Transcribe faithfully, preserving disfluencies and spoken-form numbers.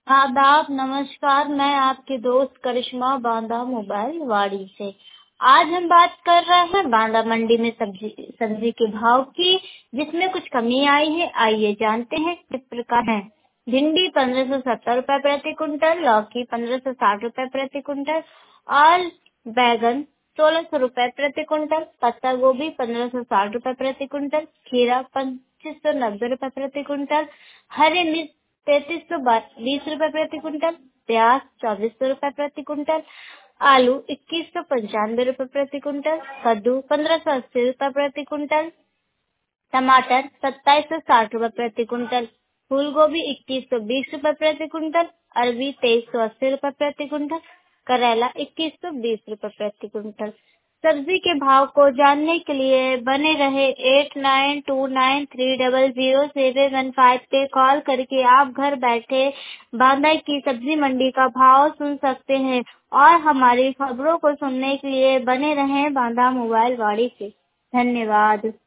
आदाब, नमस्कार। मैं आपकी दोस्त करिश्मा बांदा मोबाइल वाड़ी से। आज हम बात कर रहे हैं बांदा मंडी में सब्जी सब्जी के भाव की, जिसमें कुछ कमी आई है। आइए जानते हैं किस प्रकार है। भिंडी पंद्रह सौ सत्तर रूपए प्रति कुंटल, लौकी पंद्रह सौ साठ रूपए प्रति कुंटल और बैगन सोलह सौ रूपए प्रति कुंटल, पत्ता गोभी पंद्रह सौ साठ रूपए प्रति कुंटल, खीरा पच्चीस सौ नब्बे रूपए प्रति कुंटल, हरी मिर्च तैतीस सौ बीस रूपए प्रति कुंटल, प्याज चौबीस सौ रूपए प्रति कुंटल, आलू इक्कीस सौ पंचानवे रूपए प्रति कुंटल, कद्दू पंद्रह सौ अस्सी रूपए प्रति कुंटल, टमाटर सत्ताईस सौ साठ रूपए प्रति कुंटल, फूल गोभी इक्कीस सौ बीस रूपए प्रति कुंटल, अरबी तेईस सौ अस्सी रूपए प्रति कुंटल, करेला इक्कीस सौ बीस रूपए प्रति कुंटल। सब्जी के भाव को जानने के लिए बने रहे eight nine two nine three double zero seven one five पे कॉल करके आप घर बैठे बांदा की सब्जी मंडी का भाव सुन सकते हैं और हमारी खबरों को सुनने के लिए बने रहें बांदा मोबाइल वाड़ी से। धन्यवाद।